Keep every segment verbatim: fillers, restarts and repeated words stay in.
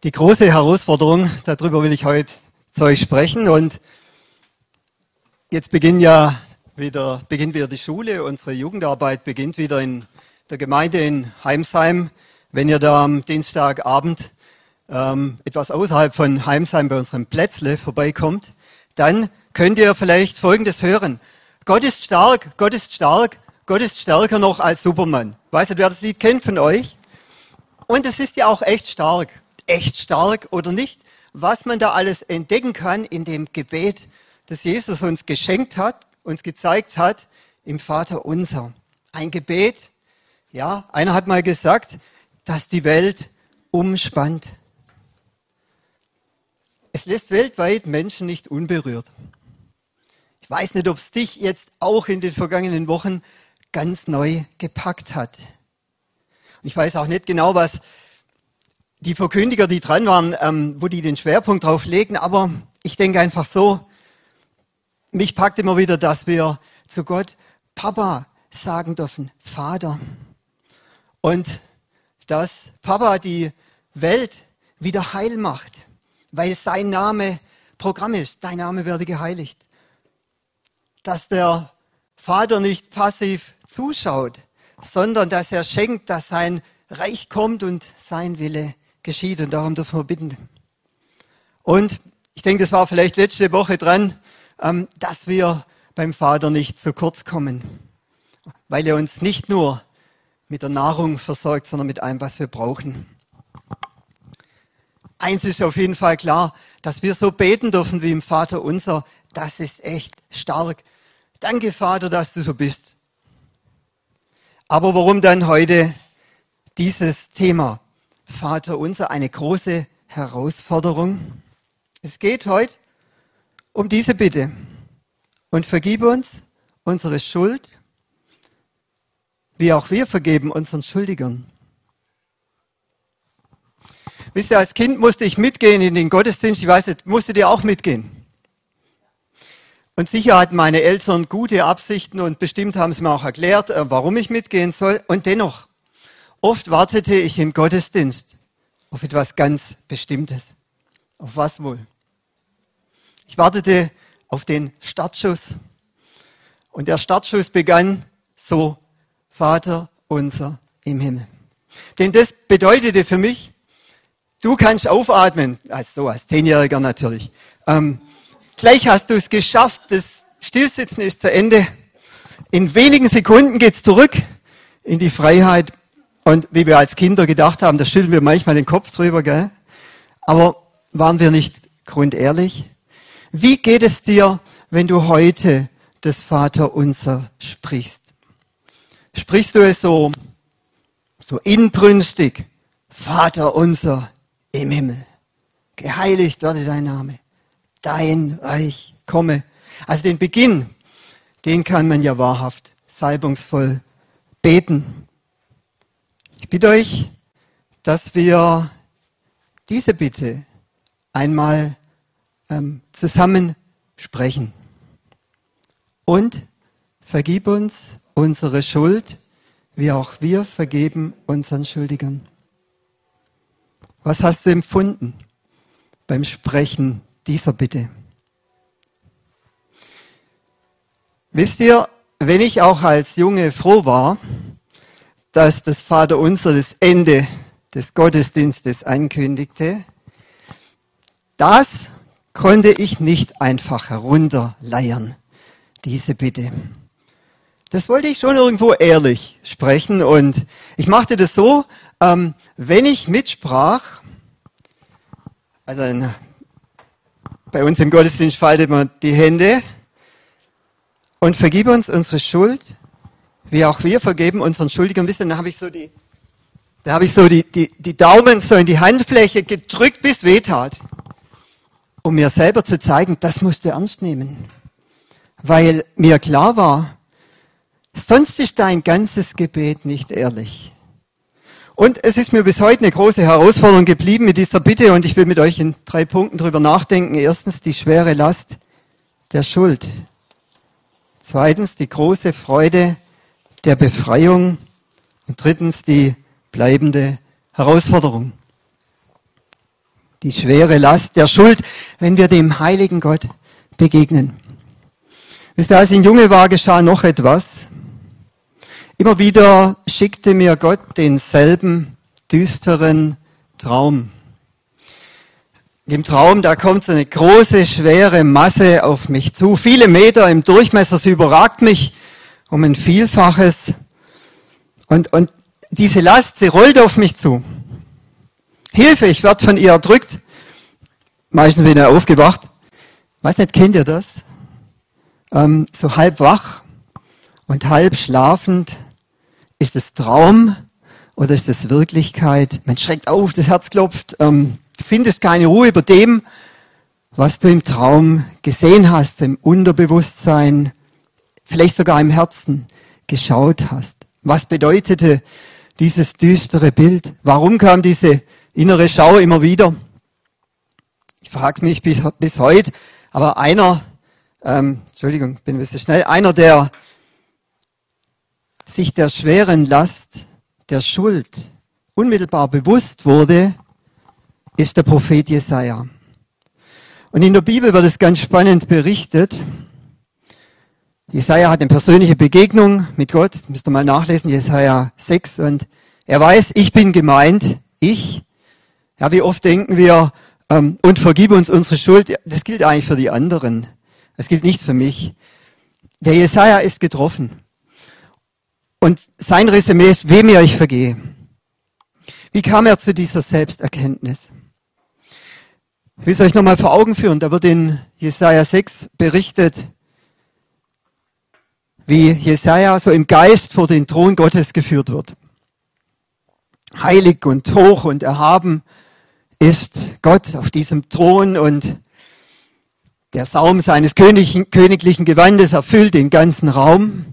Die große Herausforderung, darüber will ich heute zu euch sprechen. Und jetzt beginnt ja wieder, beginnt wieder die Schule, unsere Jugendarbeit beginnt wieder in der Gemeinde in Heimsheim. Wenn ihr da am Dienstagabend ähm, etwas außerhalb von Heimsheim bei unserem Plätzle vorbeikommt, dann könnt ihr vielleicht Folgendes hören. Gott ist stark, Gott ist stark, Gott ist stärker noch als Superman. Weißt du, wer das Lied kennt von euch? Und es ist ja auch echt stark. Echt stark oder nicht, was man da alles entdecken kann in dem Gebet, das Jesus uns geschenkt hat, uns gezeigt hat im Vater Unser. Ein Gebet, ja, einer hat mal gesagt, das die Welt umspannt. Es lässt weltweit Menschen nicht unberührt. Ich weiß nicht, ob es dich jetzt auch in den vergangenen Wochen ganz neu gepackt hat. Und ich weiß auch nicht genau, was die Verkündiger, die dran waren, ähm, wo die den Schwerpunkt drauf legen, aber ich denke einfach so, mich packt immer wieder, dass wir zu Gott Papa sagen dürfen, Vater. Und dass Papa die Welt wieder heil macht, weil sein Name Programm ist, dein Name werde geheiligt. Dass der Vater nicht passiv zuschaut, sondern dass er schenkt, dass sein Reich kommt und sein Wille geschieht, und darum dürfen wir bitten. Und ich denke, das war vielleicht letzte Woche dran, dass wir beim Vater nicht zu kurz kommen, weil er uns nicht nur mit der Nahrung versorgt, sondern mit allem, was wir brauchen. Eins ist auf jeden Fall klar, dass wir so beten dürfen wie im Vater Unser, das ist echt stark. Danke, Vater, dass du so bist. Aber warum dann heute dieses Thema? Vater Unser, eine große Herausforderung. Es geht heute um diese Bitte. Und vergib uns unsere Schuld, wie auch wir vergeben unseren Schuldigern. Wisst ihr, als Kind musste ich mitgehen in den Gottesdienst. Ich weiß nicht, musstet ihr auch mitgehen? Und sicher hatten meine Eltern gute Absichten und bestimmt haben sie mir auch erklärt, warum ich mitgehen soll. Und dennoch, oft wartete ich im Gottesdienst auf etwas ganz Bestimmtes. Auf was wohl? Ich wartete auf den Startschuss. Und der Startschuss begann so, Vater unser im Himmel. Denn das bedeutete für mich, du kannst aufatmen, also so als Zehnjähriger natürlich. Ähm, gleich hast du es geschafft, das Stillsitzen ist zu Ende. In wenigen Sekunden geht's zurück in die Freiheit. Und wie wir als Kinder gedacht haben, da schütteln wir manchmal den Kopf drüber, gell? Aber waren wir nicht grundehrlich? Wie geht es dir, wenn du heute das Vaterunser sprichst? Sprichst du es so, so inbrünstig? Vater unser im Himmel, geheiligt werde dein Name, dein Reich komme. Also den Beginn, den kann man ja wahrhaft salbungsvoll beten. Ich bitte euch, dass wir diese Bitte einmal ähm, zusammen sprechen. Und vergib uns unsere Schuld, wie auch wir vergeben unseren Schuldigern. Was hast du empfunden beim Sprechen dieser Bitte? Wisst ihr, wenn ich auch als Junge froh war, dass das Vaterunser das Ende des Gottesdienstes ankündigte, das konnte ich nicht einfach herunterleiern, diese Bitte. Das wollte ich schon irgendwo ehrlich sprechen, und ich machte das so, ähm, wenn ich mitsprach, also in, bei uns im Gottesdienst faltet man die Hände, und vergib uns unsere Schuld, wie auch wir vergeben unseren Schuldigern. Wisst ihr, dann habe ich so die, da habe ich so die, die, die Daumen so in die Handfläche gedrückt, bis wehtat, um mir selber zu zeigen, das musst du ernst nehmen. Weil mir klar war, sonst ist dein ganzes Gebet nicht ehrlich. Und es ist mir bis heute eine große Herausforderung geblieben mit dieser Bitte, und ich will mit euch in drei Punkten drüber nachdenken. Erstens die schwere Last der Schuld. Zweitens die große Freude der Befreiung. Und drittens die bleibende Herausforderung. die schwere Last der Schuld, wenn wir dem heiligen Gott begegnen. Wisst ihr, als ich ein Junge war, geschah noch etwas. Immer wieder schickte mir Gott denselben düsteren Traum. Im Traum, da kommt so eine große, schwere Masse auf mich zu. Viele Meter im Durchmesser, sie überragt mich um ein Vielfaches. Und, und diese Last, sie rollt auf mich zu. Hilfe, ich werde von ihr erdrückt. Meistens bin ich aufgewacht. Weiß nicht, kennt ihr das? Ähm, so halb wach und halb schlafend. Ist es Traum oder ist es Wirklichkeit? Man schreckt auf, das Herz klopft. Ähm, du findest keine Ruhe über dem, was du im Traum gesehen hast, im Unterbewusstsein, vielleicht sogar im Herzen geschaut hast. Was bedeutete dieses düstere Bild? Warum kam diese innere Schau immer wieder? Ich frage mich bis, bis heute, aber einer, ähm, Entschuldigung, bin ein bisschen schnell, einer, der sich der schweren Last der Schuld unmittelbar bewusst wurde, ist der Prophet Jesaja. Und in der Bibel wird es ganz spannend berichtet. Jesaja hat eine persönliche Begegnung mit Gott, das müsst ihr mal nachlesen, Jesaja sechs, und er weiß, ich bin gemeint, ich. Ja, wie oft denken wir, ähm, und vergib uns unsere Schuld, das gilt eigentlich für die anderen. Das gilt nicht für mich. Der Jesaja ist getroffen. Und sein Resümee ist, wem mir ich vergehe. Wie kam er zu dieser Selbsterkenntnis? Ich will es euch nochmal vor Augen führen. Da wird in Jesaja sechs berichtet, wie Jesaja so im Geist vor den Thron Gottes geführt wird. Heilig und hoch und erhaben ist Gott auf diesem Thron und der Saum seines königlichen, königlichen Gewandes erfüllt den ganzen Raum.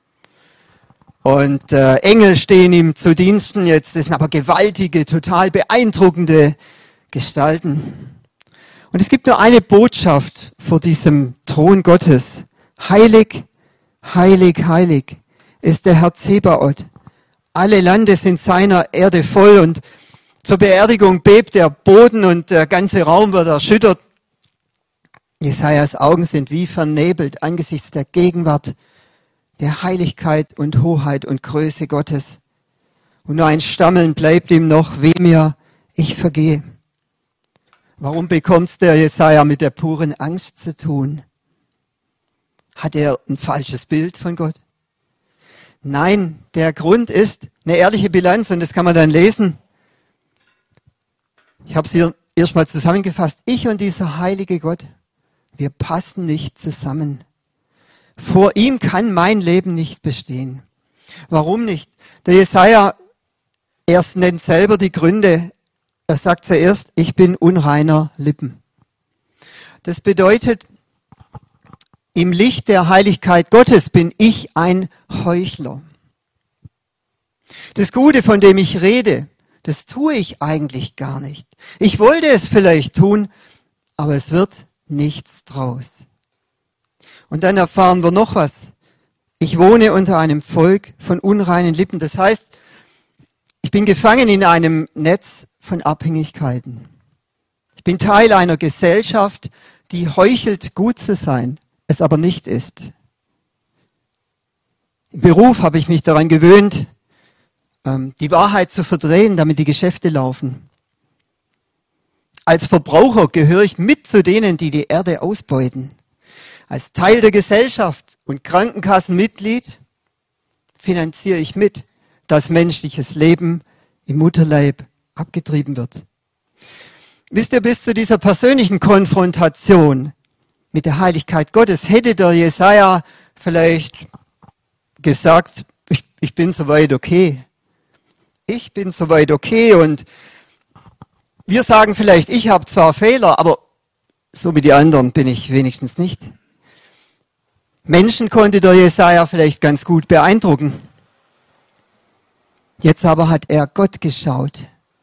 Und äh, Engel stehen ihm zu Diensten. Jetzt das sind aber gewaltige, total beeindruckende Gestalten. Und es gibt nur eine Botschaft vor diesem Thron Gottes. Heilig, heilig, heilig ist der Herr Zebaoth. Alle Lande sind seiner Erde voll und zur Beerdigung bebt der Boden und der ganze Raum wird erschüttert. Jesajas Augen sind wie vernebelt angesichts der Gegenwart, der Heiligkeit und Hoheit und Größe Gottes. Und nur ein Stammeln bleibt ihm noch, weh mir, ich vergehe. Warum bekommt der Jesaja mit der puren Angst zu tun? Hat er ein falsches Bild von Gott? Nein, der Grund ist eine ehrliche Bilanz und das kann man dann lesen. Ich habe es hier erstmal zusammengefasst. Ich und dieser heilige Gott, wir passen nicht zusammen. Vor ihm kann mein Leben nicht bestehen. Warum nicht? Der Jesaja, er nennt selber die Gründe. Er sagt zuerst, ich bin unreiner Lippen. Das bedeutet, im Licht der Heiligkeit Gottes bin ich ein Heuchler. Das Gute, von dem ich rede, das tue ich eigentlich gar nicht. Ich wollte es vielleicht tun, aber es wird nichts draus. Und dann erfahren wir noch was. Ich wohne unter einem Volk von unreinen Lippen. Das heißt, ich bin gefangen in einem Netz von Abhängigkeiten. Ich bin Teil einer Gesellschaft, die heuchelt, gut zu sein, es aber nicht ist. Im Beruf habe ich mich daran gewöhnt, die Wahrheit zu verdrehen, damit die Geschäfte laufen. Als Verbraucher gehöre ich mit zu denen, die die Erde ausbeuten. Als Teil der Gesellschaft und Krankenkassenmitglied finanziere ich mit, dass menschliches Leben im Mutterleib abgetrieben wird. Wisst ihr, bis zu dieser persönlichen Konfrontation mit der Heiligkeit Gottes hätte der Jesaja vielleicht gesagt, ich, ich bin soweit okay. Ich bin soweit okay und wir sagen vielleicht, ich habe zwar Fehler, aber so wie die anderen bin ich wenigstens nicht. Menschen konnte der Jesaja vielleicht ganz gut beeindrucken. Jetzt aber hat er Gott geschaut.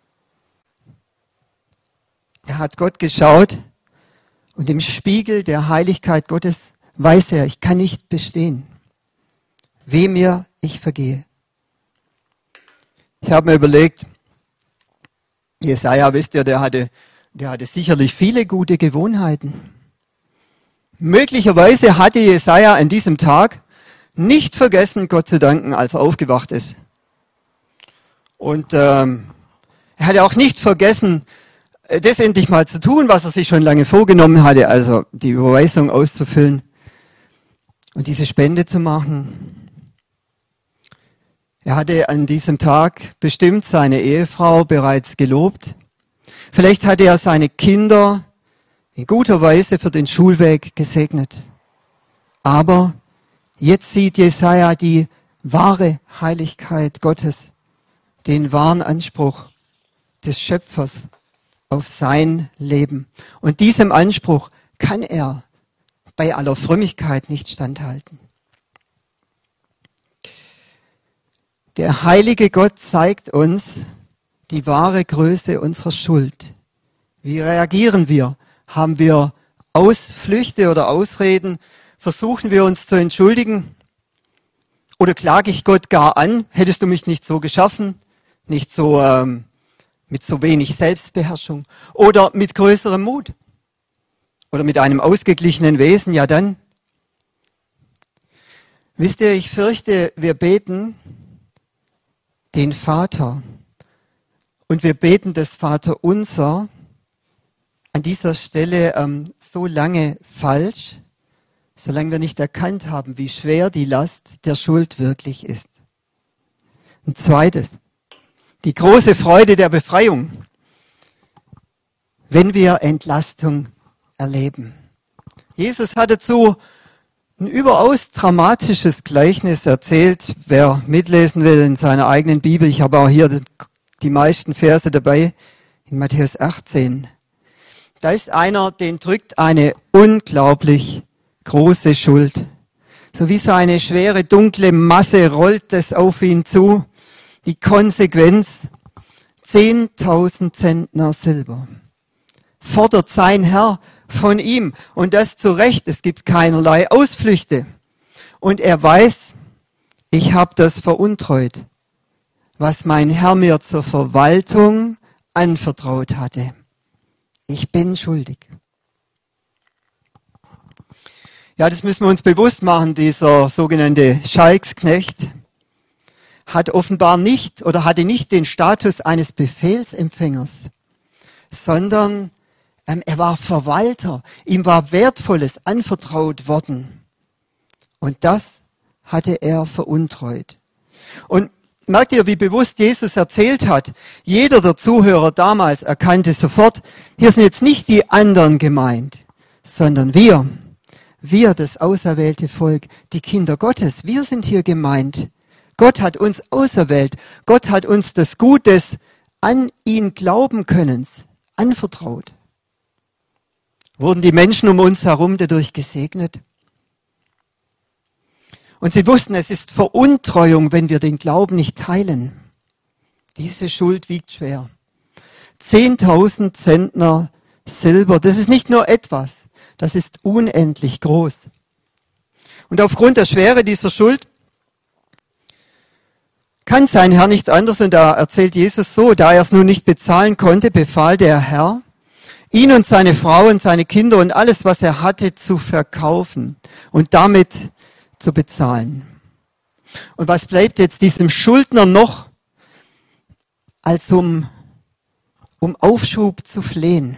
Er hat Gott geschaut und im Spiegel der Heiligkeit Gottes weiß er, ich kann nicht bestehen. Weh mir, ich vergehe. Ich habe mir überlegt, Jesaja, wisst ihr, der hatte der hatte sicherlich viele gute Gewohnheiten. Möglicherweise hatte Jesaja an diesem Tag nicht vergessen, Gott zu danken, als er aufgewacht ist. Und ähm, er hatte auch nicht vergessen, das endlich mal zu tun, was er sich schon lange vorgenommen hatte, also die Überweisung auszufüllen und diese Spende zu machen. Er hatte an diesem Tag bestimmt seine Ehefrau bereits gelobt. Vielleicht hatte er seine Kinder in guter Weise für den Schulweg gesegnet. Aber jetzt sieht Jesaja die wahre Heiligkeit Gottes, den wahren Anspruch des Schöpfers auf sein Leben. Und diesem Anspruch kann er bei aller Frömmigkeit nicht standhalten. Der heilige Gott zeigt uns die wahre Größe unserer Schuld. Wie reagieren wir? Haben wir Ausflüchte oder Ausreden? Versuchen wir uns zu entschuldigen? Oder klage ich Gott gar an? Hättest du mich nicht so geschaffen? Nicht so ähm, mit so wenig Selbstbeherrschung? Oder mit größerem Mut? Oder mit einem ausgeglichenen Wesen? Ja dann. Wisst ihr, ich fürchte, wir beten den Vater und wir beten das Vaterunser an dieser Stelle ähm, so lange falsch, solange wir nicht erkannt haben, wie schwer die Last der Schuld wirklich ist. Ein zweites, die große Freude der Befreiung, wenn wir Entlastung erleben. Jesus hat dazu ein überaus dramatisches Gleichnis erzählt. Wer mitlesen will in seiner eigenen Bibel, ich habe auch hier die meisten Verse dabei, in Matthäus achtzehn. Da ist einer, den drückt eine unglaublich große Schuld. So wie so eine schwere, dunkle Masse rollt es auf ihn zu. Die Konsequenz, zehntausend Zentner Silber. Fordert sein Herr von ihm. Und das zu Recht, es gibt keinerlei Ausflüchte. Und er weiß, ich habe das veruntreut, was mein Herr mir zur Verwaltung anvertraut hatte. Ich bin schuldig. Ja, das müssen wir uns bewusst machen. Dieser sogenannte Schalksknecht hat offenbar nicht oder hatte nicht den Status eines Befehlsempfängers, sondern ähm, er war Verwalter. Ihm war Wertvolles anvertraut worden. Und das hatte er veruntreut. Und merkt ihr, wie bewusst Jesus erzählt hat? Jeder der Zuhörer damals erkannte sofort, hier sind jetzt nicht die anderen gemeint, sondern wir. Wir, das auserwählte Volk, die Kinder Gottes, wir sind hier gemeint. Gott hat uns auserwählt. Gott hat uns das Gutes an ihn glauben können, anvertraut. Wurden die Menschen um uns herum dadurch gesegnet? Und sie wussten, es ist Veruntreuung, wenn wir den Glauben nicht teilen. Diese Schuld wiegt schwer. Zehntausend Zentner Silber, das ist nicht nur etwas, das ist unendlich groß. Und aufgrund der Schwere dieser Schuld kann sein Herr nicht anders, und da erzählt Jesus so, da er es nun nicht bezahlen konnte, befahl der Herr, ihn und seine Frau und seine Kinder und alles, was er hatte, zu verkaufen und damit zu bezahlen. Und was bleibt jetzt diesem Schuldner noch, als um, um Aufschub zu flehen?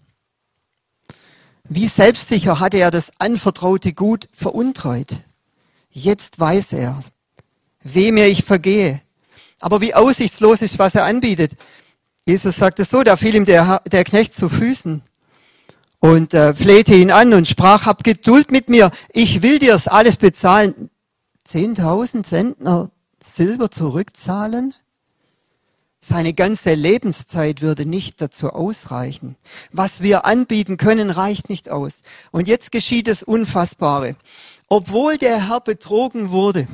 Wie selbstsicher hatte er das anvertraute Gut veruntreut? Jetzt weiß er, weh mir ich vergehe. Aber wie aussichtslos ist, was er anbietet. Jesus sagt es so, da fiel ihm der, der Knecht zu Füßen und äh, flehte ihn an und sprach, hab Geduld mit mir, ich will dir das alles bezahlen. Zehntausend Zentner Silber zurückzahlen? Seine ganze Lebenszeit würde nicht dazu ausreichen. Was wir anbieten können, reicht nicht aus. Und jetzt geschieht das Unfassbare. Obwohl der Herr betrogen wurde,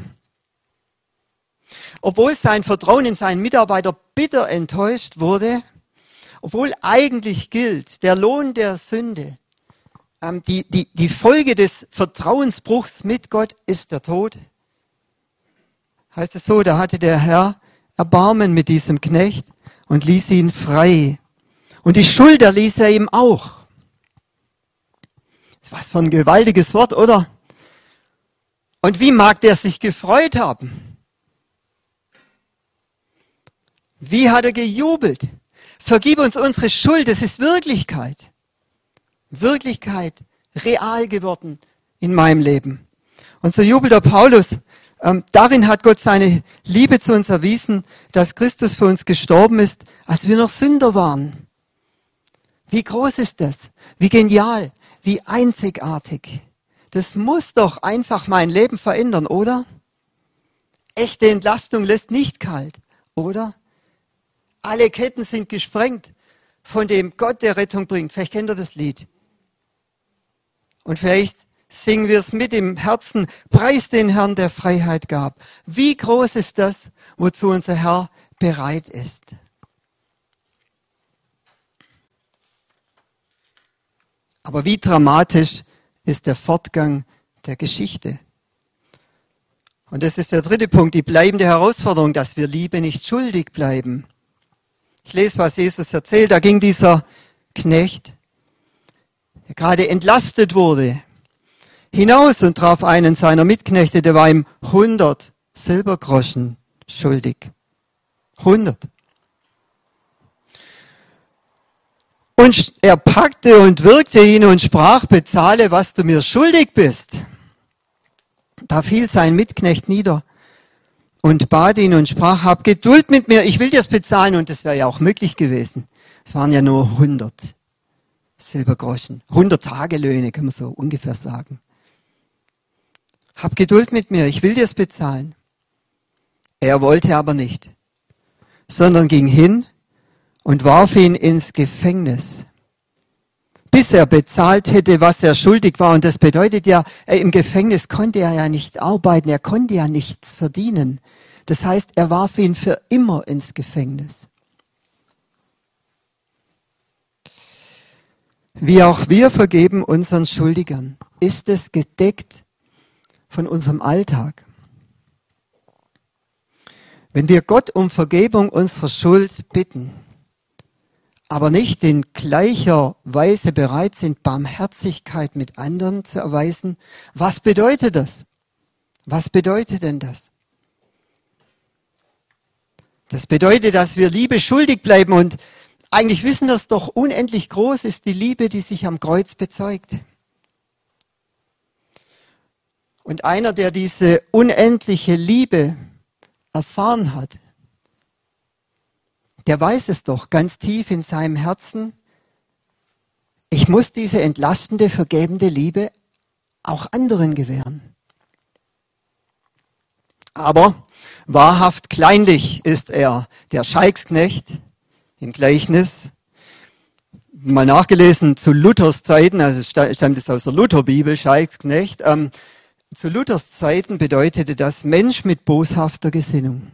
obwohl sein Vertrauen in seinen Mitarbeiter bitter enttäuscht wurde, obwohl eigentlich gilt, der Lohn der Sünde, ähm, die, die, die Folge des Vertrauensbruchs mit Gott ist der Tod, heißt es so, da hatte der Herr Erbarmen mit diesem Knecht und ließ ihn frei. Und die Schuld erließ er ihm auch. Was für ein gewaltiges Wort, oder? Und wie mag der sich gefreut haben? Wie hat er gejubelt? Vergib uns unsere Schuld, das ist Wirklichkeit. Wirklichkeit, real geworden in meinem Leben. Und so jubelt der Paulus. Ähm, darin hat Gott seine Liebe zu uns erwiesen, dass Christus für uns gestorben ist, als wir noch Sünder waren. Wie groß ist das? Wie genial, wie einzigartig. Das muss doch einfach mein Leben verändern, oder? Echte Entlastung lässt nicht kalt, oder? Alle Ketten sind gesprengt von dem Gott, der Rettung bringt. Vielleicht kennt ihr das Lied. Und vielleicht singen wir es mit im Herzen. Preis den Herrn, der Freiheit gab. Wie groß ist das, wozu unser Herr bereit ist? Aber wie dramatisch ist der Fortgang der Geschichte? Und das ist der dritte Punkt, die bleibende Herausforderung, dass wir Liebe nicht schuldig bleiben. Ich lese, was Jesus erzählt. Da ging dieser Knecht, der gerade entlastet wurde, hinaus und traf einen seiner Mitknechte, der war ihm hundert Silbergroschen schuldig. hundert. Und er packte und würgte ihn und sprach, bezahle, was du mir schuldig bist. Da fiel sein Mitknecht nieder und bat ihn und sprach, hab Geduld mit mir, ich will dir's bezahlen. Und das wäre ja auch möglich gewesen. Es waren ja nur hundert Silbergroschen. hundert Tagelöhne, kann man so ungefähr sagen. Hab Geduld mit mir, ich will dir's bezahlen. Er wollte aber nicht, sondern ging hin und warf ihn ins Gefängnis, bis er bezahlt hätte, was er schuldig war. Und das bedeutet ja, im Gefängnis konnte er ja nicht arbeiten, er konnte ja nichts verdienen. Das heißt, er warf ihn für immer ins Gefängnis. Wie auch wir vergeben unseren Schuldigern, ist es gedeckt von unserem Alltag. Wenn wir Gott um Vergebung unserer Schuld bitten, aber nicht in gleicher Weise bereit sind, Barmherzigkeit mit anderen zu erweisen, was bedeutet das? Was bedeutet denn das? Das bedeutet, dass wir Liebe schuldig bleiben, und eigentlich wissen wir es doch, unendlich groß ist die Liebe, die sich am Kreuz bezeugt. Und einer, der diese unendliche Liebe erfahren hat, der weiß es doch ganz tief in seinem Herzen, ich muss diese entlastende, vergebende Liebe auch anderen gewähren. Aber wahrhaft kleinlich ist er, der Schalksknecht im Gleichnis. Mal nachgelesen zu Luthers Zeiten, also stammt es aus der Lutherbibel, Schalksknecht. Ähm, zu Luthers Zeiten bedeutete das Mensch mit boshafter Gesinnung.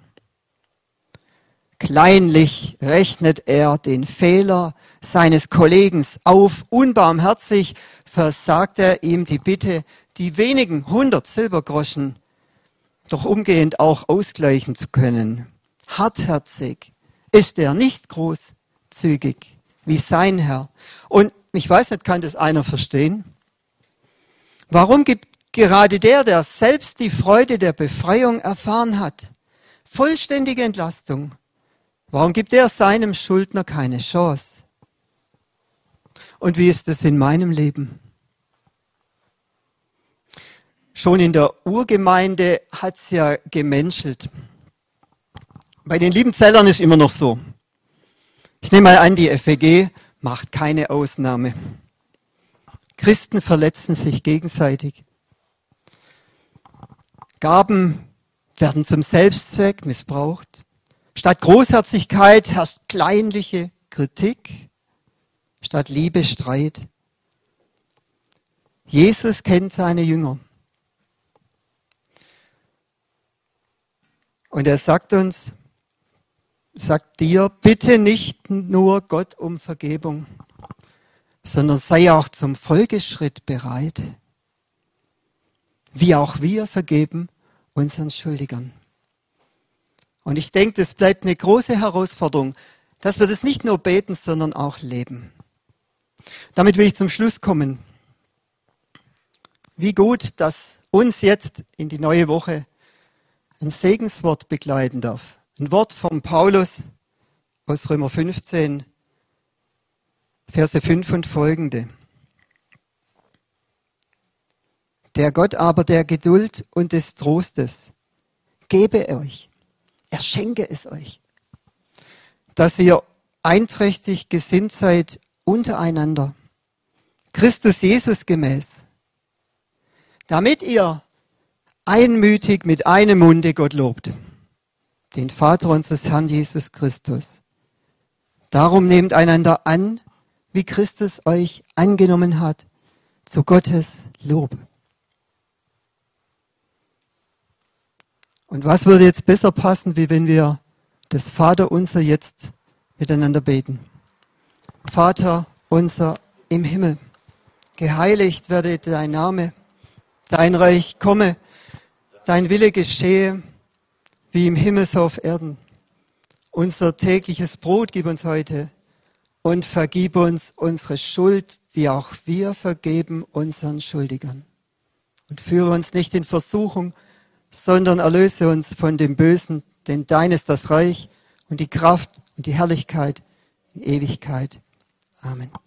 Kleinlich rechnet er den Fehler seines Kollegen auf, unbarmherzig versagt er ihm die Bitte, die wenigen hundert Silbergroschen doch umgehend auch ausgleichen zu können. Hartherzig ist er, nicht großzügig wie sein Herr. Und ich weiß nicht, kann das einer verstehen? Warum gibt gerade der, der selbst die Freude der Befreiung erfahren hat, vollständige Entlastung, warum gibt er seinem Schuldner keine Chance? Und wie ist es in meinem Leben? Schon in der Urgemeinde hat es ja gemenschelt. Bei den Liebenzellern ist immer noch so. Ich nehme mal an, die F E G macht keine Ausnahme. Christen verletzen sich gegenseitig. Gaben werden zum Selbstzweck missbraucht. Statt Großherzigkeit herrscht kleinliche Kritik. Statt Liebe Streit. Jesus kennt seine Jünger. Und er sagt uns, sagt dir, bitte nicht nur Gott um Vergebung, sondern sei auch zum Folgeschritt bereit, wie auch wir vergeben unseren Schuldigern. Und ich denke, das bleibt eine große Herausforderung, dass wir das nicht nur beten, sondern auch leben. Damit will ich zum Schluss kommen. Wie gut, dass uns jetzt in die neue Woche ein Segenswort begleiten darf. Ein Wort von Paulus aus Römer fünfzehn, Verse fünf und folgende. Der Gott aber der Geduld und des Trostes gebe euch, er schenke es euch, dass ihr einträchtig gesinnt seid untereinander, Christus Jesus gemäß, damit ihr einmütig mit einem Munde Gott lobt, den Vater unseres Herrn Jesus Christus. Darum nehmt einander an, wie Christus euch angenommen hat, zu Gottes Lob. Und was würde jetzt besser passen, wie wenn wir das Vaterunser jetzt miteinander beten? Vater unser im Himmel, geheiligt werde dein Name, dein Reich komme, dein Wille geschehe, wie im Himmel so auf Erden. Unser tägliches Brot gib uns heute und vergib uns unsere Schuld, wie auch wir vergeben unseren Schuldigern. Und führe uns nicht in Versuchung, sondern erlöse uns von dem Bösen, denn dein ist das Reich und die Kraft und die Herrlichkeit in Ewigkeit. Amen.